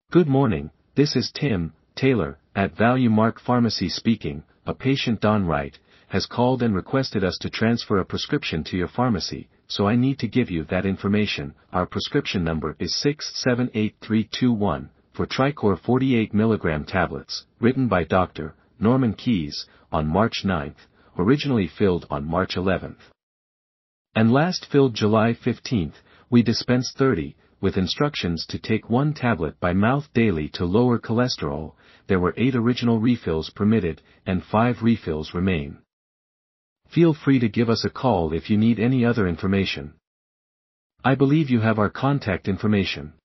Good morning, this is Tim Taylor, at Value Mark Pharmacy speaking. A patient Don Wright has called and requested us to transfer a prescription to your pharmacy, so I need to give you that information. Our prescription number is 678321, for Tricor 48 mg tablets, written by Dr. Norman Keyes, on March 9th, originally filled on March 11th. And last filled July 15th, we dispensed 30, with instructions to take 1 tablet by mouth daily to lower cholesterol. There were 8 original refills permitted, and 5 refills remain. Feel free to give us a call if you need any other information. I believe you have our contact information.